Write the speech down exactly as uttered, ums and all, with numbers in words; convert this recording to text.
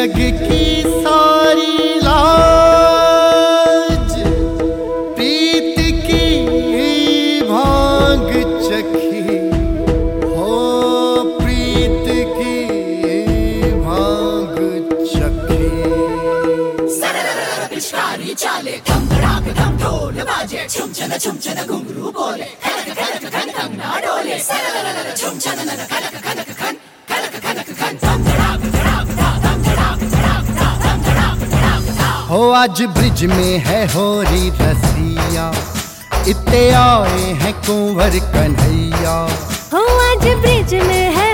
जग की सारी लाज प्रीत की भांग चखी हो, प्रीत की भांग चखी। पिचकारी चाले धम धड़ाक धम ढोल बाजे, छुम छन छुम छन घुंघरू बोले, खनक खनक खन कंगना डोले, छुम छन नन खनक खनक खन खनक खनक खन, धम धड़ाक धड़ाक धा, धम धड़ाक धड़ाक धा, धम धड़ाक धड़ाक धा। हो आज ब्रिज में है होरी रसिया, इत्ते आए हैं कुंवर कन्हैया। हो आज ब्रिज में है